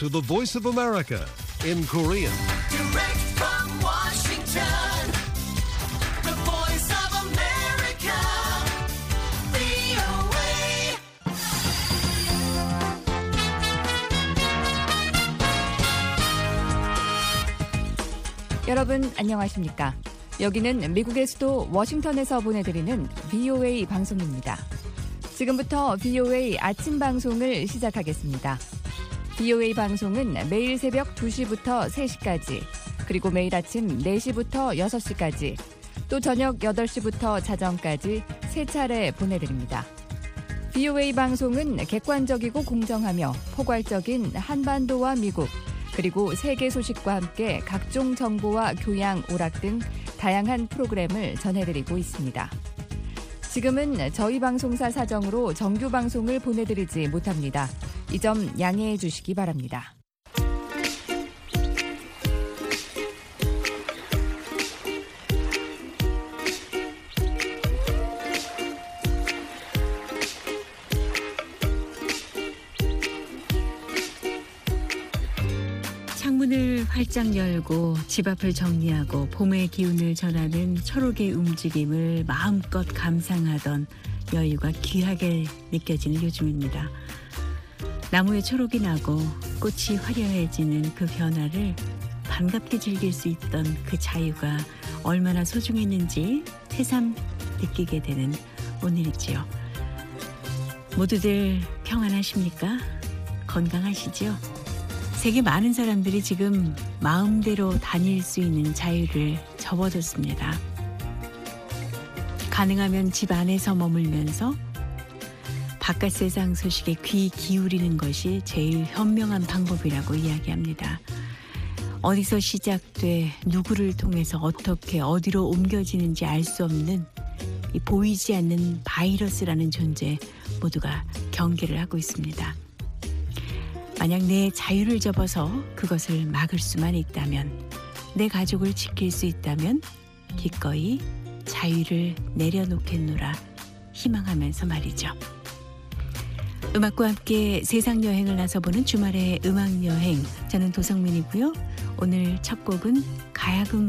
to the Voice of America in Korean. Direct from Washington, the Voice of America, VOA. 여러분 안녕하십니까? 여기는 미국의 수도 워싱턴에서 보내드리는 VOA 방송입니다. 지금부터 VOA 아침 방송을 시작하겠습니다. VOA 방송은 매일 새벽 2시부터 3시까지, 그리고 매일 아침 4시부터 6시까지, 또 저녁 8시부터 자정까지 3차례 보내드립니다. VOA 방송은 객관적이고 공정하며 포괄적인 한반도와 미국, 그리고 세계 소식과 함께 각종 정보와 교양, 오락 등 다양한 프로그램을 전해드리고 있습니다. 지금은 저희 방송사 사정으로 정규 방송을 보내드리지 못합니다. 이 점 양해해 주시기 바랍니다. 창문을 활짝 열고 집 앞을 정리하고 봄의 기운을 전하는 초록의 움직임을 마음껏 감상하던 여유가 귀하게 느껴지는 요즘입니다. 나무에 초록이 나고 꽃이 화려해지는 그 변화를 반갑게 즐길 수 있던 그 자유가 얼마나 소중했는지 새삼 느끼게 되는 오늘이지요. 모두들 평안하십니까? 건강하시죠? 세계 많은 사람들이 지금 마음대로 다닐 수 있는 자유를 접어뒀습니다. 가능하면 집 안에서 머물면서 바깥 세상 소식에 귀 기울이는 것이 제일 현명한 방법이라고 이야기합니다. 어디서 시작돼 누구를 통해서 어떻게 어디로 옮겨지는지 알 수 없는 이 보이지 않는 바이러스라는 존재 모두가 경계를 하고 있습니다. 만약 내 자유를 접어서 그것을 막을 수만 있다면, 내 가족을 지킬 수 있다면 기꺼이 자유를 내려놓겠노라 희망하면서 말이죠. 음악과 함께 세상 여행을 나서보는 주말의 음악 여행, 저는 도성민이고요. 오늘 첫 곡은 가야금.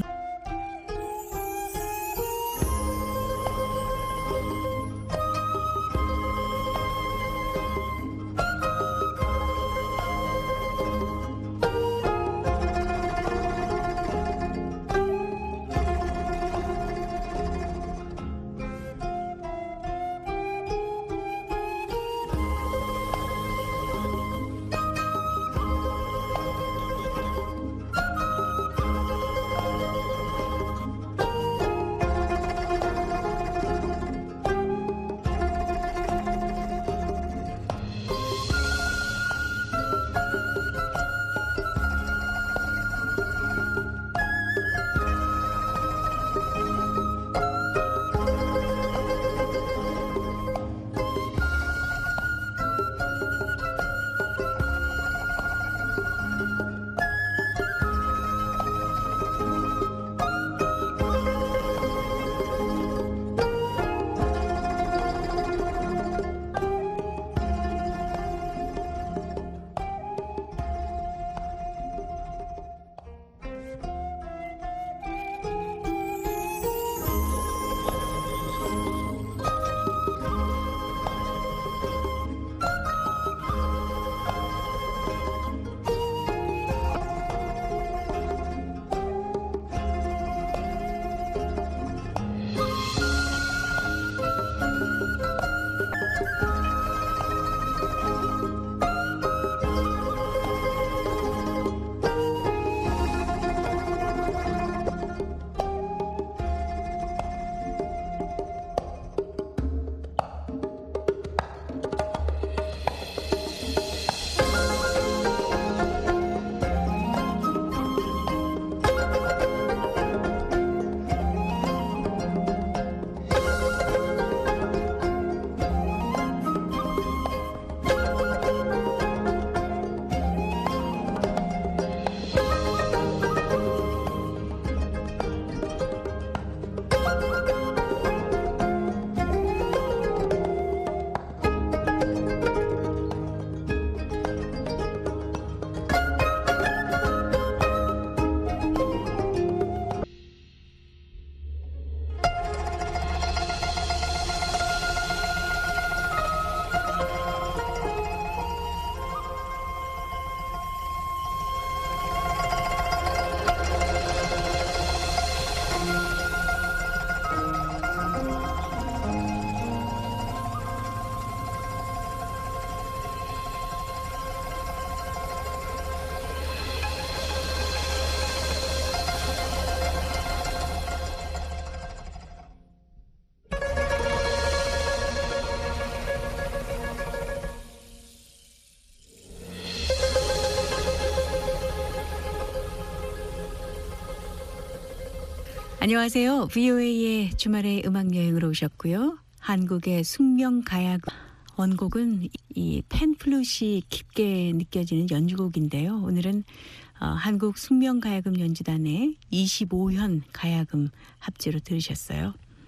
안녕하세요. VOA의 주말의 음악여행으로 오셨고요. 한국의 숙명가야금 원곡은 이 팬플룻이 깊게 느껴지는 연주곡인데요. 오늘은 한국 숙명가야금 연주단의 25현 가야금 합주로 들으셨어요.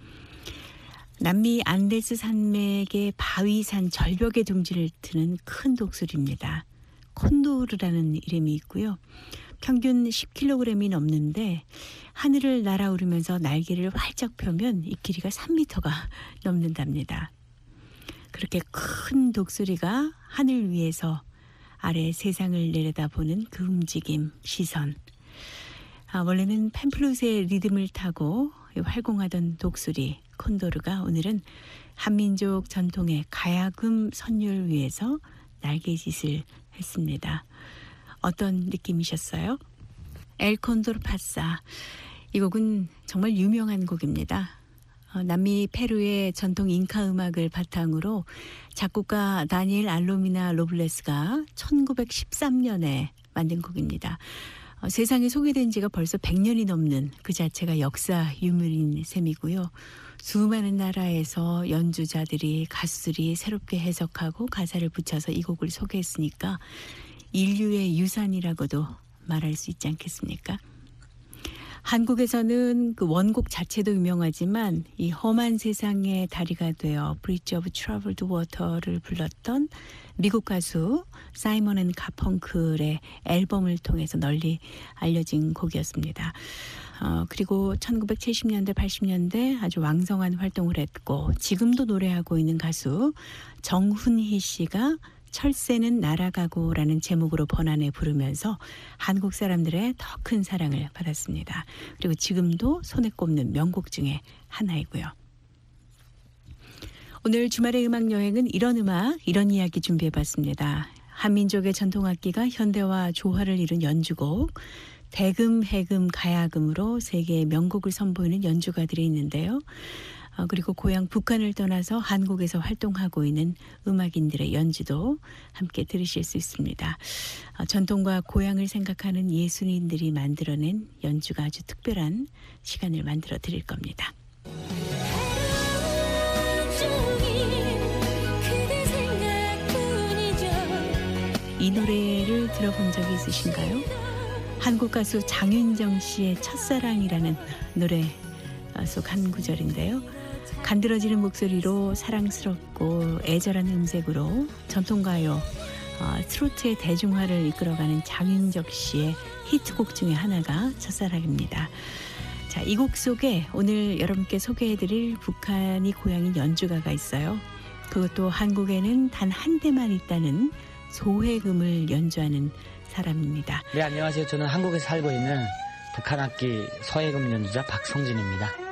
남미 안데스 산맥의 바위산 절벽의 둥지를 트는 큰 독수리입니다. 콘도르라는 이름이 있고요. 평균 10kg이 넘는데 하늘을 날아오르면서 날개를 활짝 펴면 이 길이가 3m가 넘는답니다. 그렇게 큰 독수리가 하늘 위에서 아래 세상을 내려다보는 그 움직임, 시선. 원래는 팸플룻의 리듬을 타고 활공하던 독수리 콘도르가 오늘은 한민족 전통의 가야금 선율 위에서 날개짓을 했습니다. 어떤 느낌이셨어요? 엘 콘도르 파사. 이 곡은 정말 유명한 곡입니다. 남미 페루의 전통 잉카 음악을 바탕으로 작곡가 다니엘 알로미나 로블레스가 1913년에 만든 곡입니다. 세상에 소개된 지가 벌써 100년이 넘는 그 자체가 역사 유물인 셈이고요. 수많은 나라에서 연주자들이 가수들이 새롭게 해석하고 가사를 붙여서 이 곡을 소개했으니까 인류의 유산이라고도 말할 수 있지 않겠습니까? 한국에서는 그 원곡 자체도 유명하지만 이 험한 세상의 다리가 되어 Bridge of Troubled Water를 불렀던 미국 가수 사이먼 앤 가펑클의 앨범을 통해서 널리 알려진 곡이었습니다. 그리고 1970년대, 80년대 아주 왕성한 활동을 했고 지금도 노래하고 있는 가수 정훈희 씨가 철새는 날아가고라는 제목으로 번안해 부르면서 한국 사람들의 더 큰 사랑을 받았습니다. 그리고 지금도 손에 꼽는 명곡 중에 하나이고요. 오늘 주말의 음악여행은 이런 음악, 이런 이야기 준비해봤습니다. 한민족의 전통악기가 현대와 조화를 이룬 연주곡, 대금, 해금, 가야금으로 세계의 명곡을 선보이는 연주가들이 있는데요. 그리고 고향 북한을 떠나서 한국에서 활동하고 있는 음악인들의 연주도 함께 들으실 수 있습니다. 전통과 고향을 생각하는 예술인들이 만들어낸 연주가 아주 특별한 시간을 만들어 드릴 겁니다. 이 노래를 들어본 적이 있으신가요? 한국 가수 장윤정 씨의 첫사랑이라는 노래 속 한 구절인데요. 간드러지는 목소리로 사랑스럽고 애절한 음색으로 전통가요, 트로트의 대중화를 이끌어가는 장윤정 씨의 히트곡 중에 하나가 첫사랑입니다. 자, 이 곡 속에 오늘 여러분께 소개해드릴 북한이 고향인 연주가가 있어요. 그것도 한국에는 단 한 대만 있다는 소해금을 연주하는 사람입니다. 네, 안녕하세요. 저는 한국에 살고 있는 북한 악기 서해금 연주자 박성진입니다.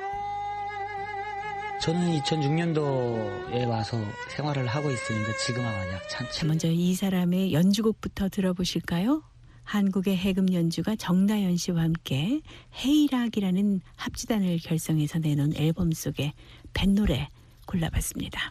저는 2006년도에 와서 생활을 하고 있으니까 지금 아마 약 자, 먼저 이 사람의 연주곡부터 들어보실까요? 한국의 해금 연주가 정다연 씨와 함께 헤이락이라는 합주단을 결성해서 내놓은 앨범 속의 뱃노래 골라봤습니다.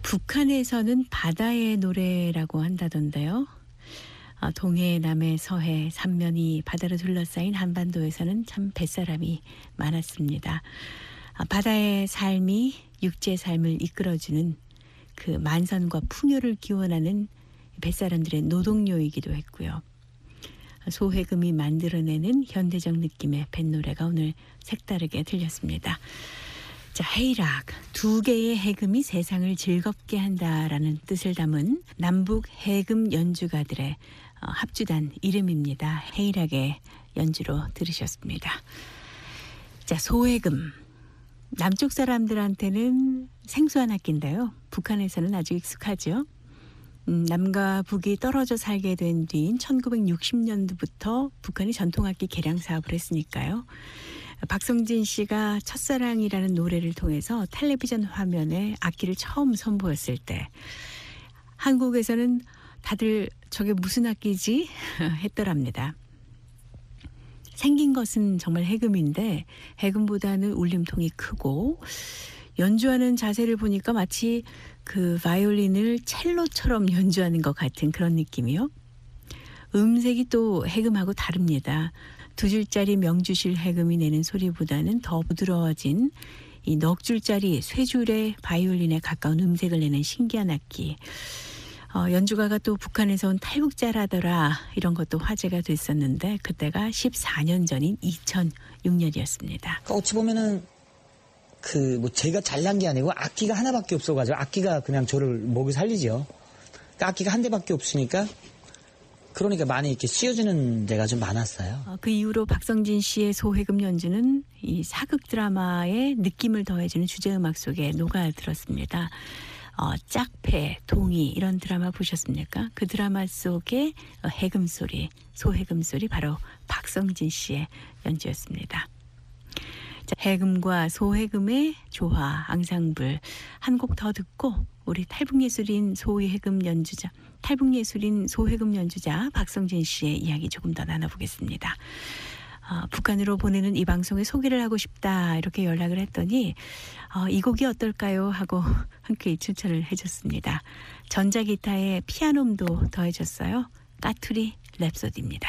북한에서는 바다의 노래라고 한다던데요. 동해, 남해, 서해, 삼면이 바다로 둘러싸인 한반도에서는 참 뱃사람이 많았습니다. 바다의 삶이 육지의 삶을 이끌어주는 그 만선과 풍요를 기원하는 뱃사람들의 노동요이기도 했고요. 소해금이 만들어내는 현대적 느낌의 뱃노래가 오늘 색다르게 들렸습니다. 자, 헤이락, 두 개의 해금이 세상을 즐겁게 한다라는 뜻을 담은 남북 해금 연주가들의 합주단 이름입니다. 헤이락의 연주로 들으셨습니다. 자, 소해금. 남쪽 사람들한테는 생소한 악기인데요. 북한에서는 아주 익숙하죠. 남과 북이 떨어져 살게 된 뒤인 1960년도부터 북한이 전통악기 개량 사업을 했으니까요. 박성진 씨가 첫사랑이라는 노래를 통해서 텔레비전 화면에 악기를 처음 선보였을 때 한국에서는 다들 저게 무슨 악기지? 했더랍니다. 생긴 것은 정말 해금인데 해금보다는 울림통이 크고 연주하는 자세를 보니까 마치 그 바이올린을 첼로처럼 연주하는 것 같은 그런 느낌이요. 음색이 또 해금하고 다릅니다. 두 줄짜리 명주실 해금이 내는 소리보다는 더 부드러워진 이 넉 줄짜리 쇠줄의 바이올린에 가까운 음색을 내는 신기한 악기. 연주가가 또 북한에서 온 탈북자라더라 이런 것도 화제가 됐었는데 그때가 14년 전인 2006년이었습니다. 어찌 보면은 제가 잘난 게 아니고 악기가 하나밖에 없어가지고 악기가 그냥 저를 목을 살리죠. 그러니까 악기가 한 대밖에 없으니까 그러니까 많이 이렇게 쓰여지는 데가 좀 많았어요. 그 이후로 박성진 씨의 소해금 연주는 이 사극 드라마의 느낌을 더해주는 주제음악 속에 녹아들었습니다. 짝패, 동이 이런 드라마 보셨습니까? 그 드라마 속의 해금 소리, 소해금 소리 바로 박성진 씨의 연주였습니다. 자, 해금과 소해금의 조화, 앙상블 한 곡 더 듣고 우리 탈북예술인 소해금 연주자 박성진 씨의 이야기 조금 더 나눠보겠습니다. 북한으로 보내는 이 방송에 소개를 하고 싶다 이렇게 연락을 했더니 이 곡이 어떨까요 하고 흔쾌히 추천을 해줬습니다. 전자기타에 피아노음도 더해줬어요. 까투리 랩소디입니다.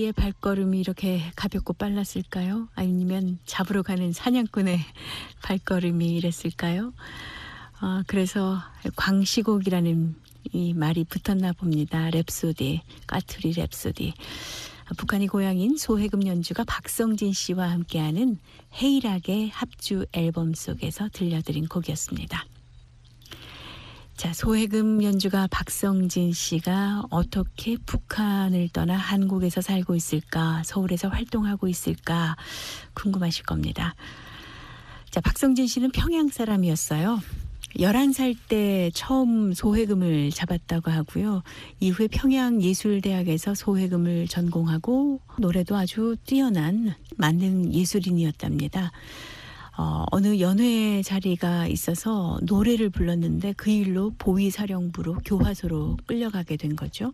랩소디의 발걸음이 이렇게 가볍고 빨랐을까요? 아니면 잡으러 가는 사냥꾼의 발걸음이 이랬을까요? 그래서 광시곡이라는 이 말이 붙었나 봅니다. 랩소디, 까투리 랩소디. 북한이 고향인 소해금 연주가 박성진 씨와 함께하는 헤이락의 합주 앨범 속에서 들려드린 곡이었습니다. 자, 소해금 연주가 박성진 씨가 어떻게 북한을 떠나 한국에서 살고 있을까, 서울에서 활동하고 있을까 궁금하실 겁니다. 자, 박성진 씨는 평양 사람이었어요. 11살 때 처음 소해금을 잡았다고 하고요. 이후에 평양예술대학에서 소해금을 전공하고 노래도 아주 뛰어난 만능 예술인이었답니다. 어느 연회 자리가 있어서 노래를 불렀는데 그 일로 보위사령부로 교화소로 끌려가게 된 거죠.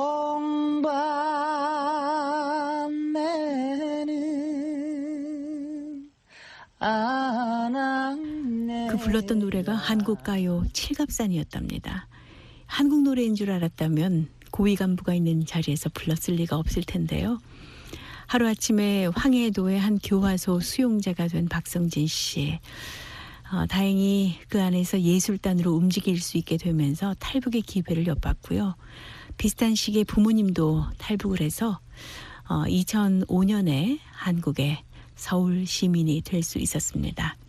홍반매는 안악내. 그 불렀던 노래가 한국가요 칠갑산이었답니다. 한국 노래인 줄 알았다면 고위 간부가 있는 자리에서 불렀을 리가 없을 텐데요. 하루아침에 황해도의 한 교화소 수용자가 된 박성진 씨. 다행히 그 안에서 예술단으로 움직일 수 있게 되면서 탈북의 기회를 엿봤고요. 비슷한 시기에 부모님도 탈북을 해서 2005년에 한국의 서울 시민이 될 수 있었습니다.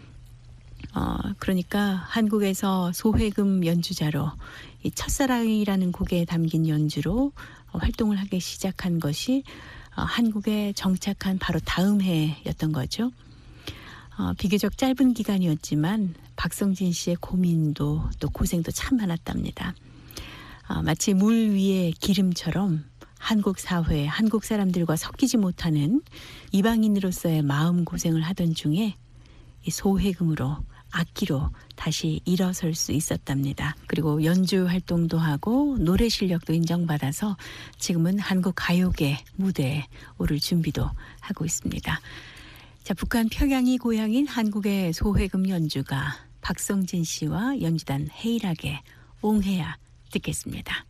그러니까 한국에서 소해금 연주자로 이 첫사랑이라는 곡에 담긴 연주로 활동을 하기 시작한 것이 한국에 정착한 바로 다음 해였던 거죠. 비교적 짧은 기간이었지만 박성진 씨의 고민도 또 고생도 참 많았답니다. 마치 물 위의 기름처럼 한국 사회, 한국 사람들과 섞이지 못하는 이방인으로서의 마음고생을 하던 중에 이 소해금으로 악기로 다시 일어설 수 있었답니다. 그리고 연주 활동도 하고 노래 실력도 인정받아서 지금은 한국 가요계 무대에 오를 준비도 하고 있습니다. 자, 북한 평양이 고향인 한국의 소해금 연주가 박성진 씨와 연주단 헤이락의 옹해야 듣겠습니다.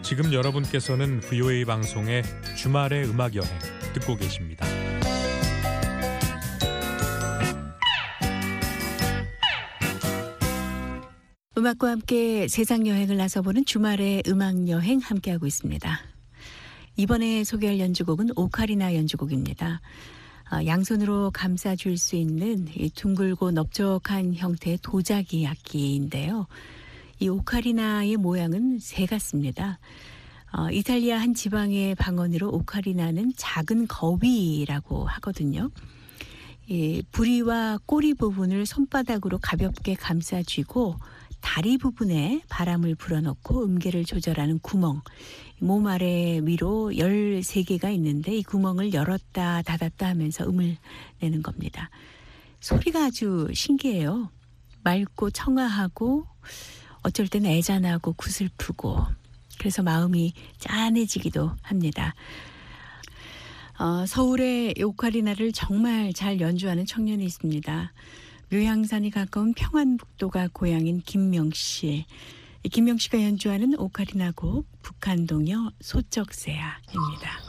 지금 여러분께서는 VOA 방송의 주말의 음악 여행 듣고 계십니다. 음악과 함께 세상 여행을 나서보는 주말의 음악 여행 함께하고 있습니다. 이번에 소개할 연주곡은 오카리나 연주곡입니다. 양손으로 감싸줄 수 있는 이 둥글고 넓적한 형태의 도자기 악기인데요. 이 오카리나의 모양은 새 같습니다. 이탈리아 한 지방의 방언으로 오카리나는 작은 거위라고 하거든요. 이 부리와 꼬리 부분을 손바닥으로 가볍게 감싸쥐고 다리 부분에 바람을 불어넣고 음계를 조절하는 구멍, 몸 아래 위로 13개가 있는데 이 구멍을 열었다 닫았다 하면서 음을 내는 겁니다. 소리가 아주 신기해요. 맑고 청아하고 어쩔 땐 애잔하고 구슬프고 그래서 마음이 짠해지기도 합니다. 서울에 오카리나를 정말 잘 연주하는 청년이 있습니다. 묘향산이 가까운 평안북도가 고향인 김명 씨. 김명 씨가 연주하는 오카리나 곡 북한동요 소쩍새야입니다.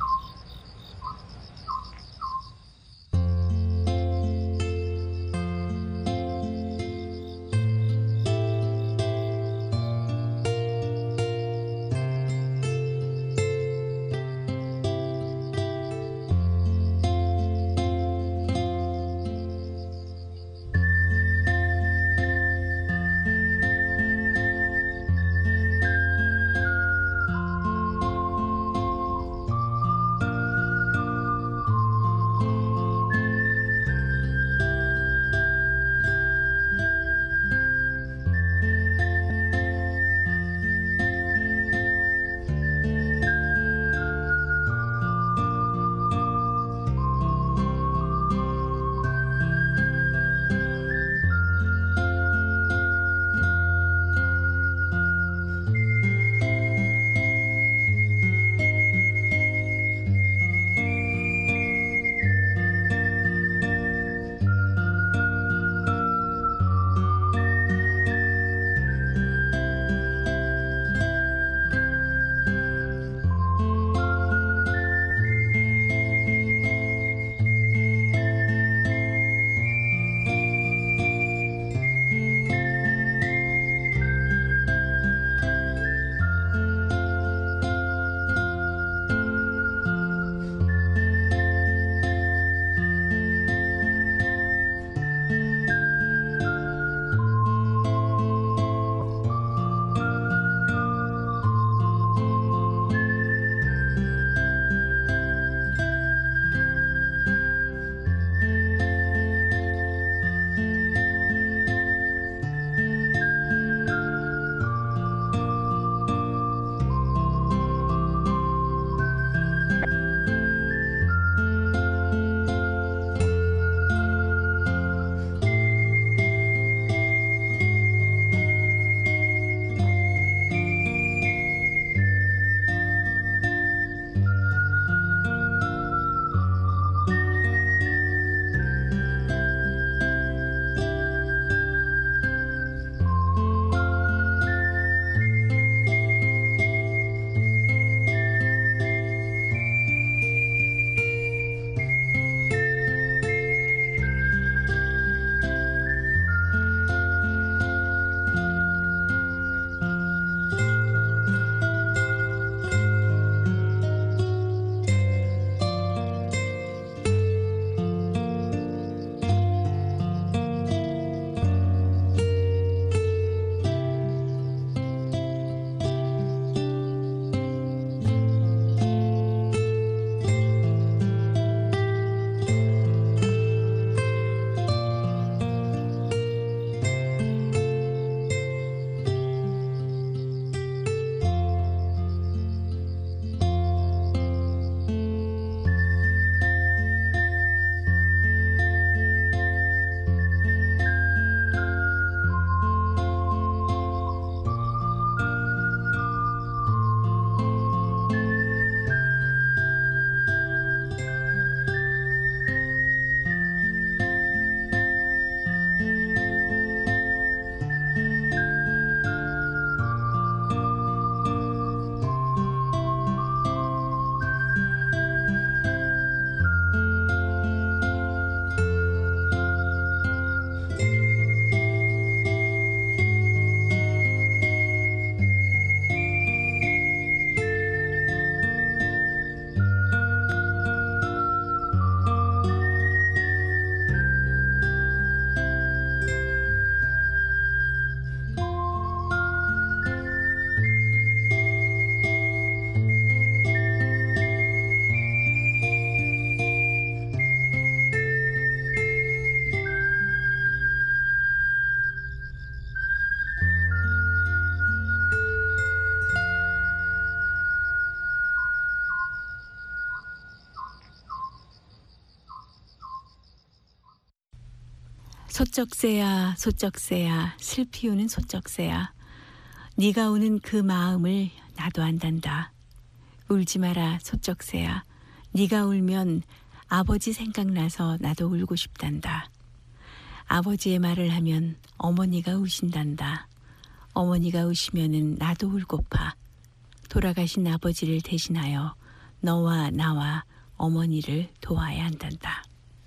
소쩍새야 소쩍새야 슬피 우는 소쩍새야 네가 우는 그 마음을 나도 안단다. 울지 마라 소쩍새야 네가 울면 아버지 생각나서 나도 울고 싶단다. 아버지의 말을 하면 어머니가 우신단다. 어머니가 우시면은 나도 울고파. 돌아가신 아버지를 대신하여 너와 나와 어머니를 도와야 한단다.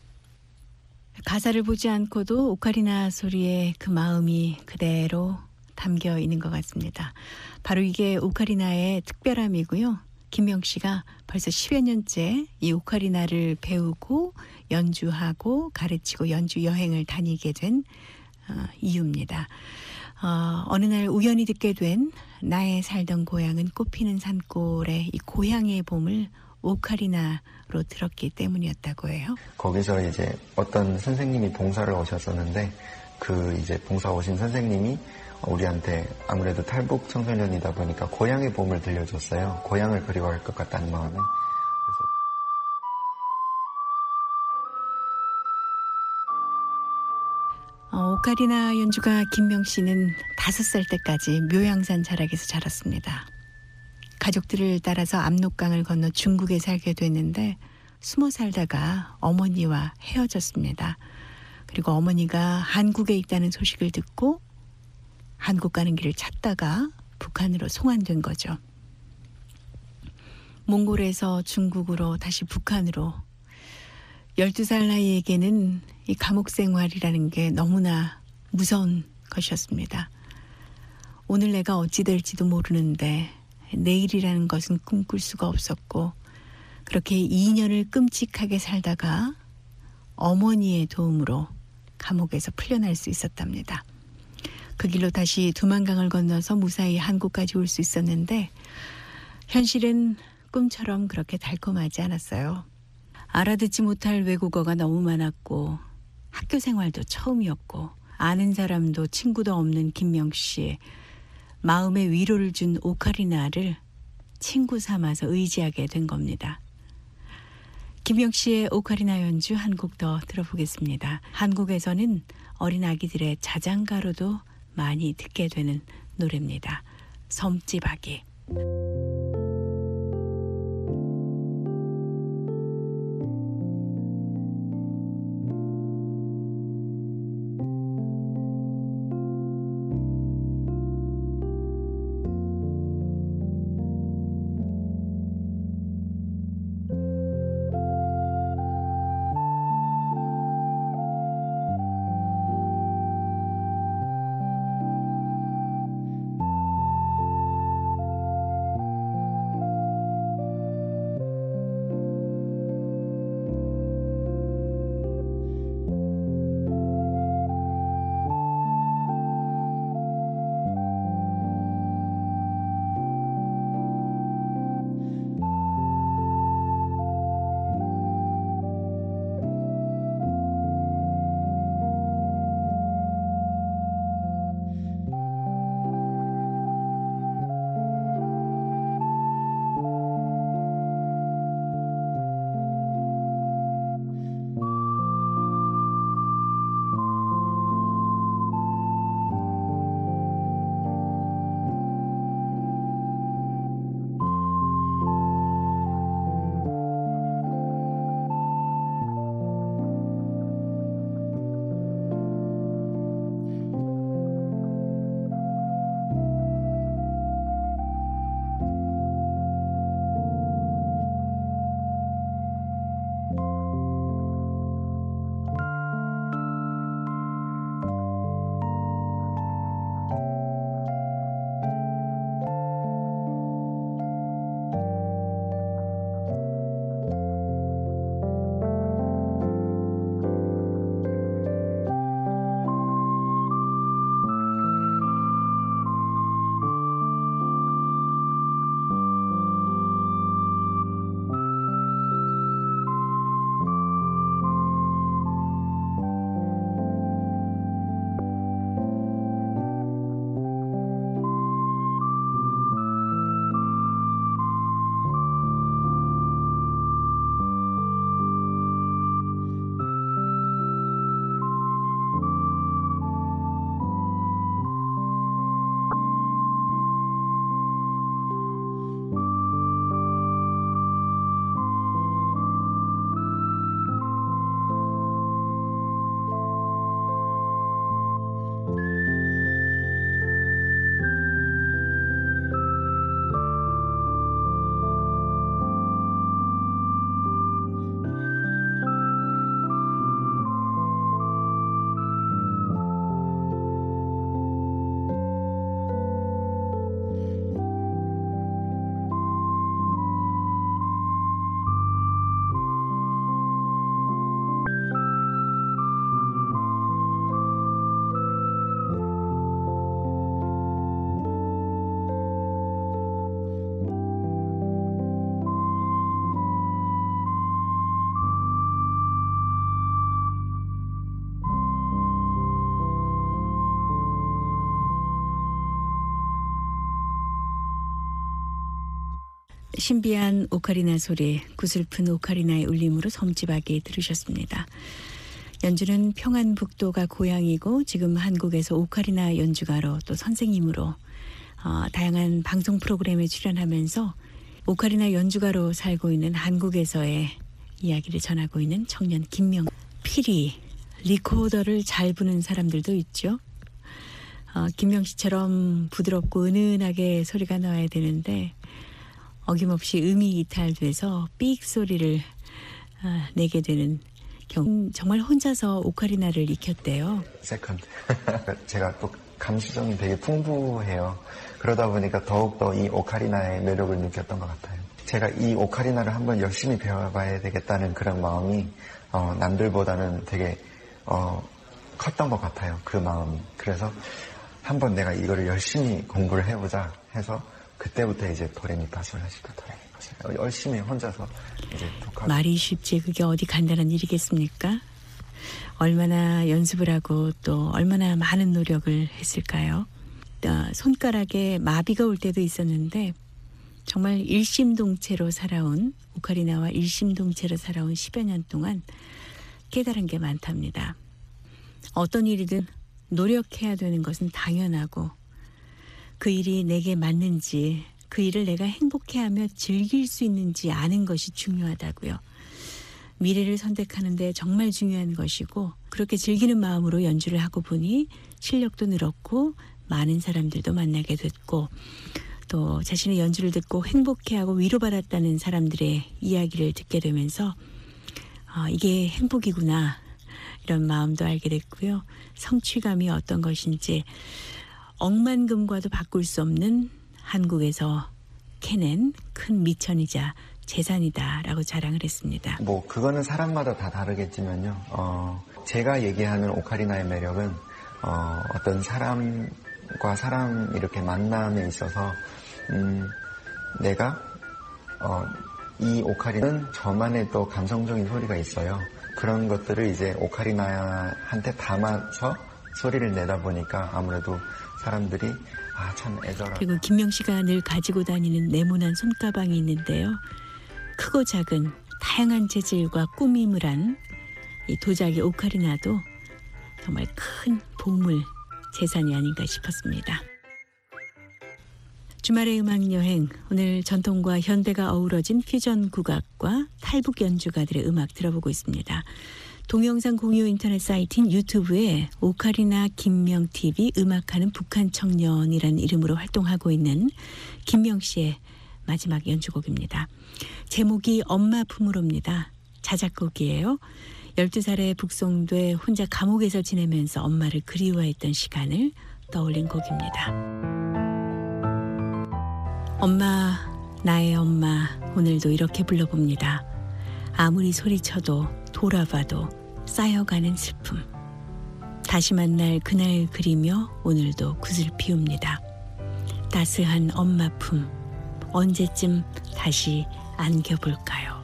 가사를 보지 않고도 오카리나 소리에 그 마음이 그대로 담겨 있는 것 같습니다. 바로 이게 오카리나의 특별함이고요. 김명 씨가 벌써 10여 년째 이 오카리나를 배우고 연주하고 가르치고 연주 여행을 다니게 된 이유입니다. 어느 날 우연히 듣게 된 나의 살던 고향은 꽃피는 산골의 이 고향의 봄을 오카리나로 들었기 때문이었다고 해요. 거기서 이제 어떤 선생님이 봉사를 오셨었는데 그 이제 봉사 오신 선생님이 우리한테 아무래도 탈북 청소년이다 보니까 고향의 봄을 들려줬어요. 고향을 그리워할 것 같다는 마음에. 오카리나 연주가 김명 씨는 5살 때까지 묘양산 자락에서 자랐습니다. 가족들을 따라서 압록강을 건너 중국에 살게 됐는데 숨어 살다가 어머니와 헤어졌습니다. 그리고 어머니가 한국에 있다는 소식을 듣고 한국 가는 길을 찾다가 북한으로 송환된 거죠. 몽골에서 중국으로 다시 북한으로 12살 나이에게는 이 감옥 생활이라는 게 너무나 무서운 것이었습니다. 오늘 내가 어찌 될지도 모르는데 내일이라는 것은 꿈꿀 수가 없었고 그렇게 2년을 끔찍하게 살다가 어머니의 도움으로 감옥에서 풀려날 수 있었답니다. 그 길로 다시 두만강을 건너서 무사히 한국까지 올 수 있었는데 현실은 꿈처럼 그렇게 달콤하지 않았어요. 알아듣지 못할 외국어가 너무 많았고 학교 생활도 처음이었고 아는 사람도 친구도 없는 김명 씨. 마음의 위로를 준 오카리나를 친구 삼아서 의지하게 된 겁니다. 김명 씨의 오카리나 연주 한 곡 더 들어보겠습니다. 한국에서는 어린 아기들의 자장가로도 많이 듣게 되는 노래입니다. 섬집아기. 신비한 오카리나 소리, 구슬픈 오카리나의 울림으로 섬집하게 들으셨습니다. 연주는 평안북도가 고향이고 지금 한국에서 오카리나 연주가로 또 선생님으로 다양한 방송 프로그램에 출연하면서 오카리나 연주가로 살고 있는 한국에서의 이야기를 전하고 있는 청년 김명. 피리, 리코더를 잘 부는 사람들도 있죠. 김명 씨처럼 부드럽고 은은하게 소리가 나와야 되는데 어김없이 음이 이탈돼서 삑 소리를 내게 되는 경우. 정말 혼자서 오카리나를 익혔대요. 세컨드. 제가 또 감수성이 되게 풍부해요. 그러다 보니까 더욱더 이 오카리나의 매력을 느꼈던 것 같아요. 제가 이 오카리나를 한번 열심히 배워봐야 되겠다는 그런 마음이 남들보다는 되게 컸던 것 같아요. 그 마음이. 그래서 한번 내가 이거를 열심히 공부를 해보자 해서 그때부터 이제 도레미파솔라시도 도레미파솔 열심히 혼자서 이제 독학을. 말이 쉽지 그게 어디 간단한 일이겠습니까? 얼마나 연습을 하고 또 얼마나 많은 노력을 했을까요? 손가락에 마비가 올 때도 있었는데 정말 일심동체로 살아온 오카리나와 일심동체로 살아온 10여 년 동안 깨달은 게 많답니다. 어떤 일이든 노력해야 되는 것은 당연하고 그 일이 내게 맞는지 그 일을 내가 행복해하며 즐길 수 있는지 아는 것이 중요하다고요. 미래를 선택하는데 정말 중요한 것이고 그렇게 즐기는 마음으로 연주를 하고 보니 실력도 늘었고 많은 사람들도 만나게 됐고 또 자신의 연주를 듣고 행복해하고 위로받았다는 사람들의 이야기를 듣게 되면서 이게 행복이구나 이런 마음도 알게 됐고요. 성취감이 어떤 것인지 억만금과도 바꿀 수 없는 한국에서 캐낸 큰 미천이자 재산이다라고 자랑을 했습니다. 뭐 그거는 사람마다 다 다르겠지만요. 제가 얘기하는 오카리나의 매력은 어떤 사람과 사람 이렇게 만남에 있어서 내가 이 오카리나는 저만의 또 감성적인 소리가 있어요. 그런 것들을 이제 오카리나한테 담아서 소리를 내다 보니까 아무래도 사람들이 참 애절하다. 그리고 김명 씨가 늘 가지고 다니는 네모난 손가방이 있는데요. 크고 작은 다양한 재질과 꾸밈을 한 이 도자기 오카리나도 정말 큰 보물, 재산이 아닌가 싶었습니다. 주말의 음악여행, 오늘 전통과 현대가 어우러진 퓨전 국악과 탈북 연주가들의 음악 들어보고 있습니다. 동영상 공유 인터넷 사이트인 유튜브에 오카리나 김명TV 음악하는 북한 청년이라는 이름으로 활동하고 있는 김명 씨의 마지막 연주곡입니다. 제목이 엄마 품으로입니다. 자작곡이에요. 12살에 북송돼 혼자 감옥에서 지내면서 엄마를 그리워했던 시간을 떠올린 곡입니다. 엄마, 나의 엄마, 오늘도 이렇게 불러봅니다. 아무리 소리쳐도 돌아봐도 쌓여가는 슬픔. 다시 만날 그날 그리며 오늘도 굿을 피웁니다. 따스한 엄마 품, 언제쯤 다시 안겨볼까요?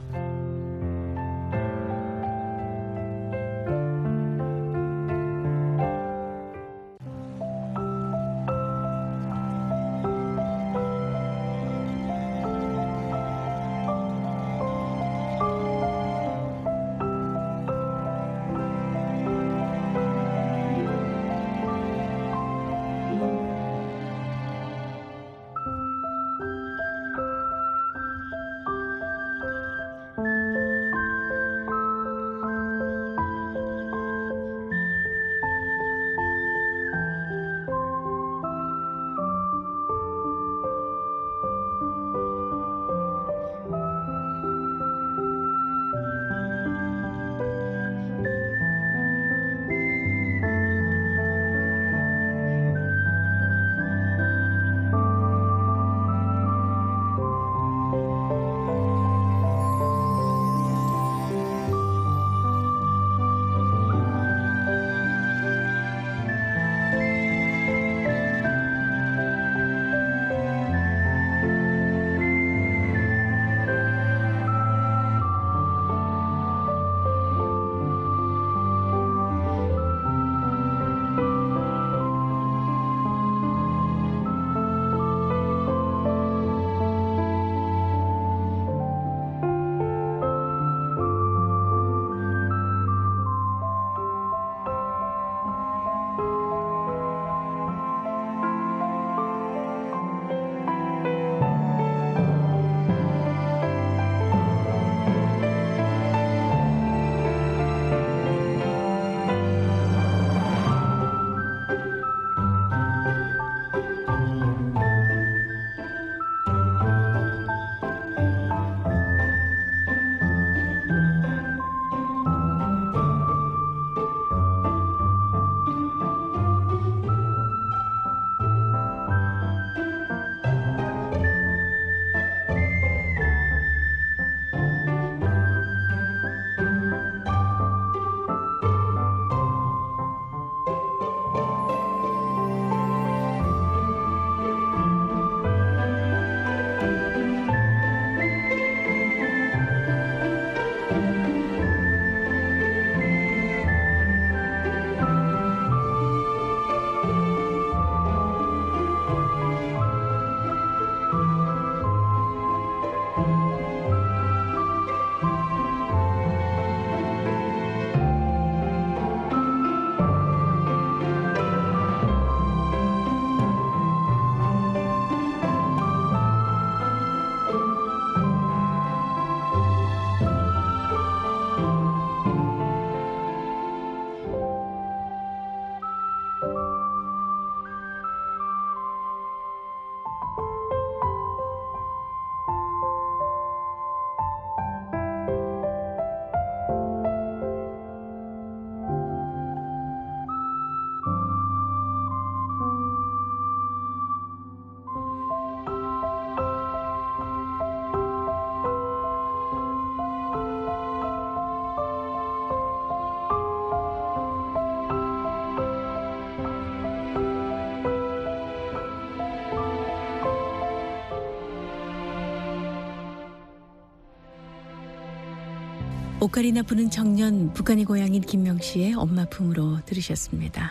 오카리나 부는 청년, 북한의 고향인 김명씨의 엄마 품으로 들으셨습니다.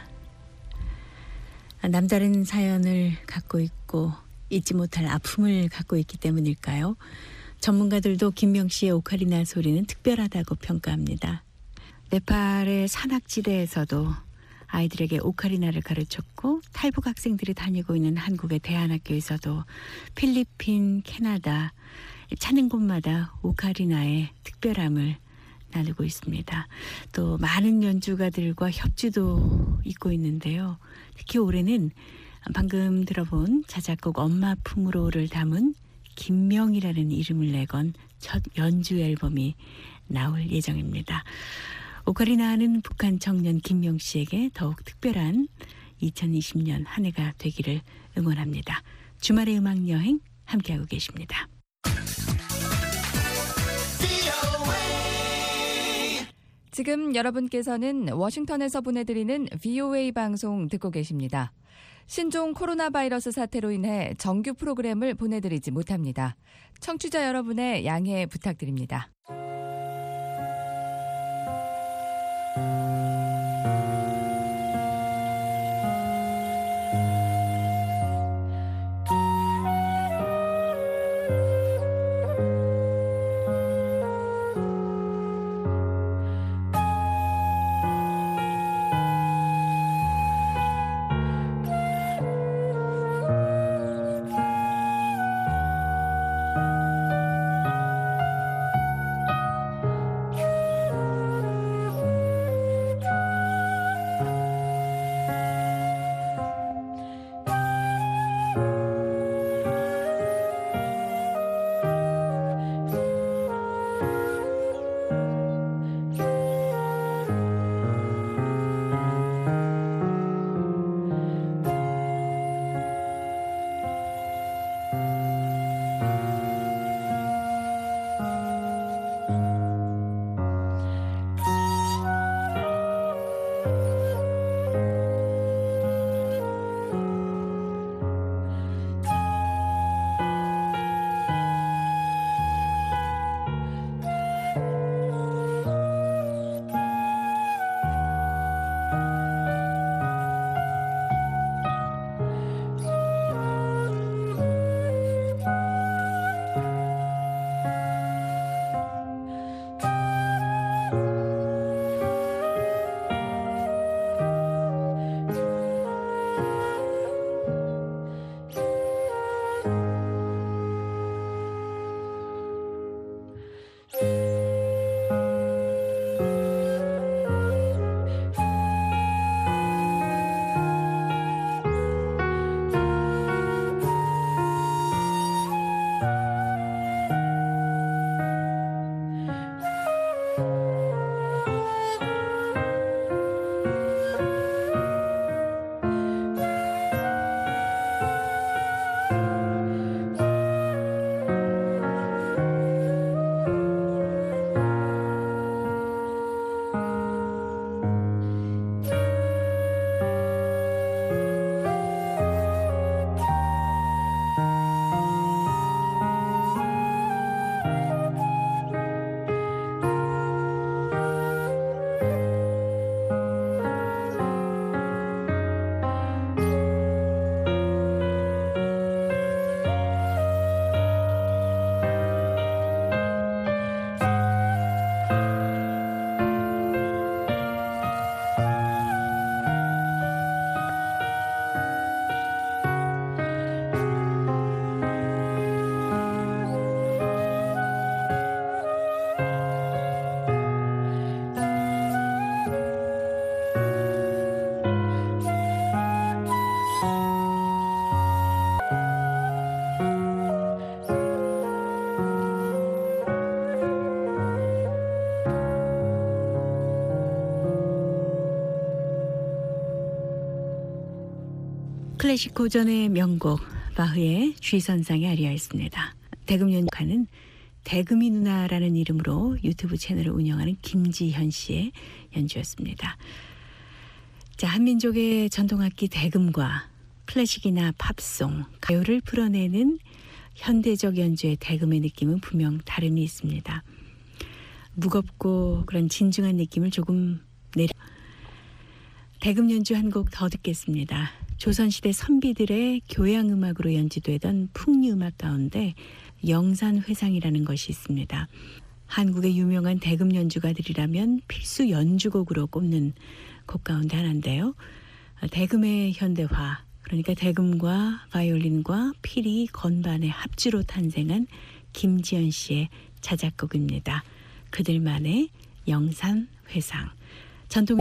남다른 사연을 갖고 있고 잊지 못할 아픔을 갖고 있기 때문일까요? 전문가들도 김명씨의 오카리나 소리는 특별하다고 평가합니다. 네팔의 산악지대에서도 아이들에게 오카리나를 가르쳤고, 탈북 학생들이 다니고 있는 한국의 대안학교에서도, 필리핀, 캐나다 찾는 곳마다 오카리나의 특별함을 나누고 있습니다. 또 많은 연주가들과 협주도 있고 있는데요. 특히 올해는 방금 들어본 자작곡 엄마 품으로를 담은 김명이라는 이름을 내건 첫 연주 앨범이 나올 예정입니다. 오카리나는 북한 청년 김명 씨에게 더욱 특별한 2020년 한 해가 되기를 응원합니다. 주말의 음악 여행 함께하고 계십니다. 지금 여러분께서는 워싱턴에서 보내드리는 VOA 방송 듣고 계십니다. 신종 코로나 바이러스 사태로 인해 정규 프로그램을 보내드리지 못합니다. 청취자 여러분의 양해 부탁드립니다. 클래식 고전의 명곡 바흐의 G선상의 아리아였습니다. 대금 연주가는 대금이 누나라는 이름으로 유튜브 채널을 운영하는 김지현 씨의 연주였습니다. 자, 한민족의 전통악기 대금과 클래식이나 팝송, 가요를 풀어내는 현대적 연주의 대금의 느낌은 분명 다름이 있습니다. 무겁고 그런 진중한 느낌을 조금 내려. 대금 연주 한 곡 더 듣겠습니다. 조선시대 선비들의 교향음악으로 연주되던 풍류음악 가운데 영산회상이라는 것이 있습니다. 한국의 유명한 대금 연주가들이라면 필수 연주곡으로 꼽는 곡 가운데 하나인데요. 대금의 현대화, 그러니까 대금과 바이올린과 피리, 건반의 합주로 탄생한 김지연 씨의 자작곡입니다. 그들만의 영산회상. 전통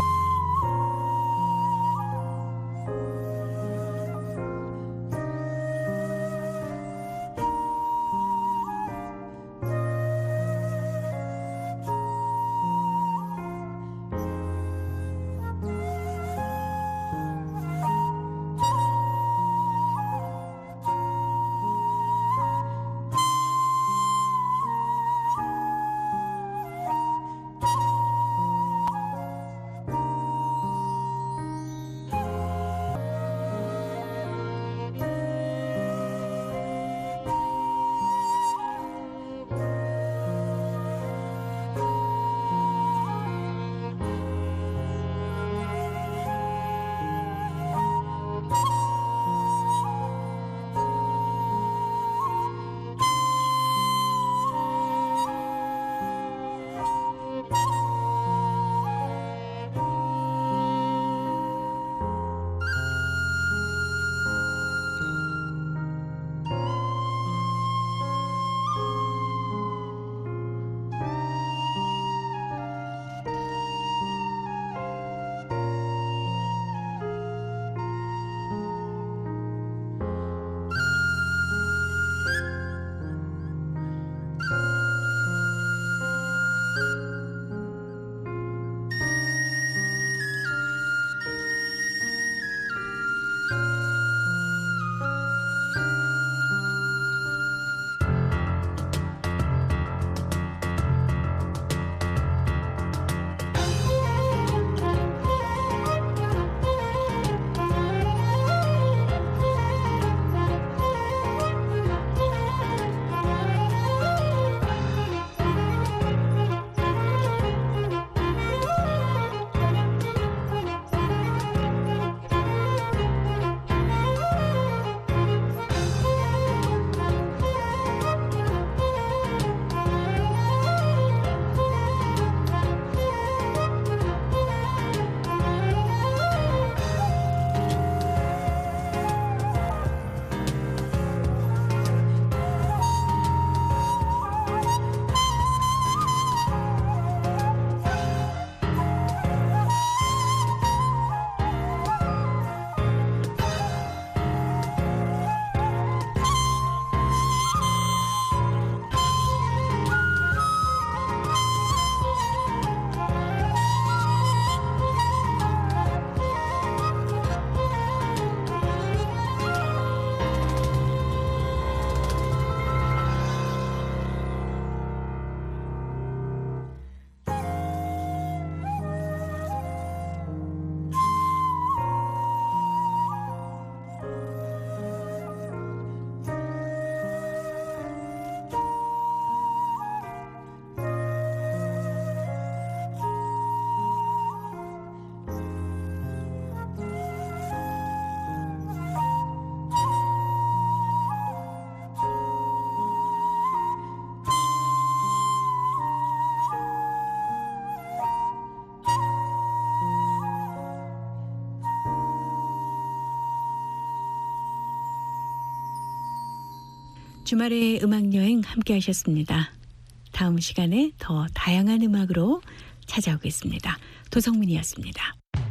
주말의 음악여행 함께 하셨습니다. 다음 시간에 더 다양한 음악으로 찾아오겠습니다. 도성민이었습니다.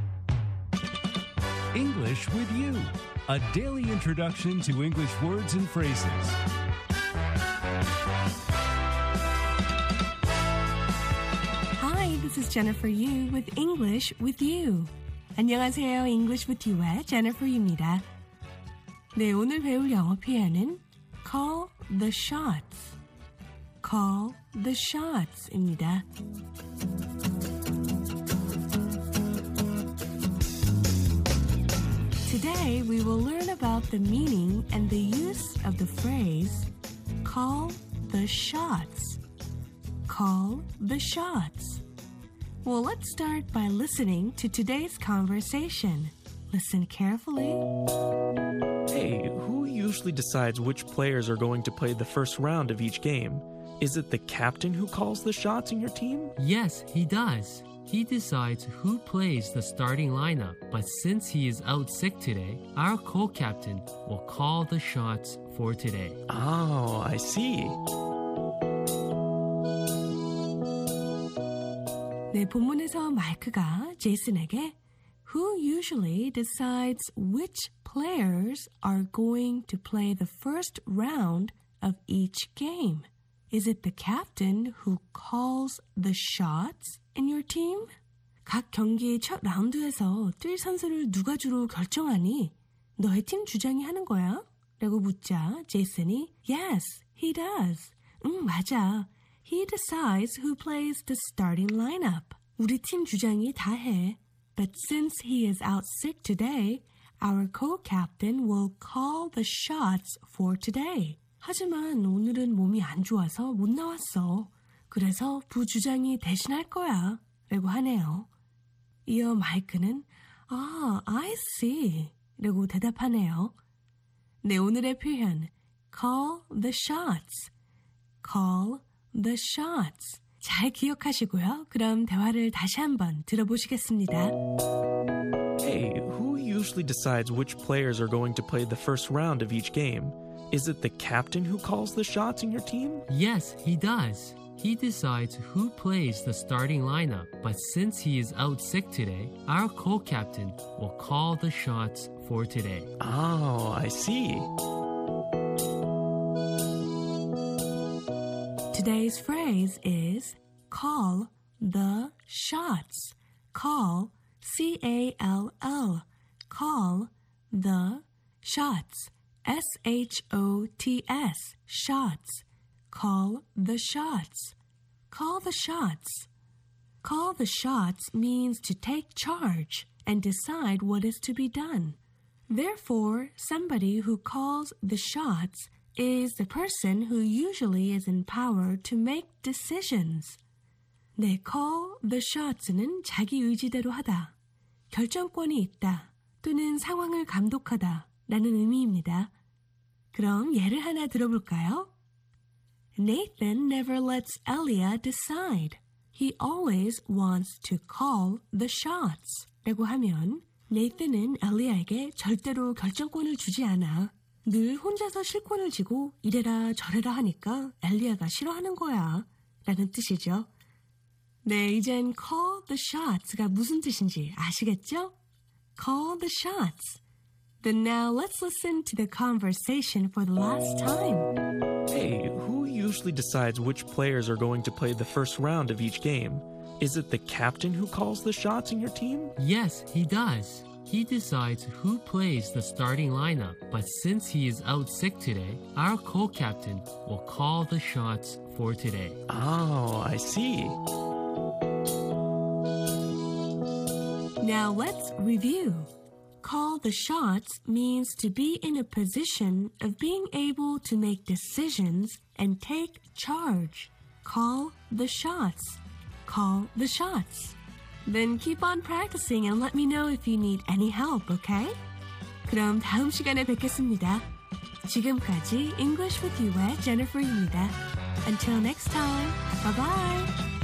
English with you. A daily introduction to English words and phrases. Hi, this is Jennifer Yu with English with You. 안녕하세요. English with You의 Jennifer입니다. 네, 오늘 배울 영어 표현은 call the shots. call the shots입니다. Today we will learn about the meaning and the use of the phrase call the shots. call the shots? Well, let's start by listening to today's conversation. Listen carefully. Hey, who usually decides which players are going to play the first round of each game? Is it the captain who calls the shots in your team? Yes, he does. He decides who plays the starting lineup, but since he is out sick today, our co-captain will call the shots for today. Oh, I see. 네, 본문에서 마이크가 제이슨에게 Who usually decides which players are going to play the first round of each game? Is it the captain who calls the shots in your team? 각 경기의 첫 라운드에서 뛸 선수를 누가 주로 결정하니? 너의 팀 주장이 하는 거야? 라고 묻자 제이슨이 Yes, he does. 맞아. He decides who plays the starting lineup. 우리 팀 주장이 다 해. But since he is out sick today, our co-captain will call the shots for today. 하지만 오늘은 몸이 안 좋아서 못 나왔어. 그래서 부주장이 대신할 거야. 라고 하네요. 이어 마이크는 I see. 라고 대답하네요. 네, 오늘의 표현 call the shots. call the shots. 잘 기억하시고요. 그럼 대화를 다시 한번 들어보시겠습니다. Hey, who usually decides which players are going to play the first round of each game? Is it the captain who calls the shots in your team? Yes, he does. He decides who plays the starting lineup, but since he is out sick today, our co-captain will call the shots for today. Oh, I see. Today's phrase is call the shots. Call, C-A-L-L. Call the shots. S-H-O-T-S. Shots. Call the shots. Call the shots. Call the shots means to take charge and decide what is to be done. Therefore, somebody who calls the shots is the person who usually is empowered to make decisions. 네, call the shots는 자기 의지대로 하다, 결정권이 있다, 또는 상황을 감독하다 라는 의미입니다. 그럼 예를 하나 들어볼까요? Nathan never lets Elia decide. He always wants to call the shots. 라고 하면 네이튼은 엘리야에게 절대로 결정권을 주지 않아. 늘 혼자서 실권을 쥐고 이래라 저래라 하니까 엘리야가 싫어하는 거야. 라는 뜻이죠. 네, 이젠 call the shots가 무슨 뜻인지 아시겠죠? Call the shots. Then now let's listen to the conversation for the last time. Hey, who usually decides which players are going to play the first round of each game? Is it the captain who calls the shots in your team? Yes, he does. He decides who plays the starting lineup, but since he is out sick today, our co-captain will call the shots for today. Oh, I see. Now let's review. Call the shots means to be in a position of being able to make decisions and take charge. Call the shots. Call the shots. Then keep on practicing and let me know if you need any help, okay? 그럼 다음 시간에 뵙겠습니다. 지금까지 English with You의 Jennifer입니다. Until next time, bye-bye!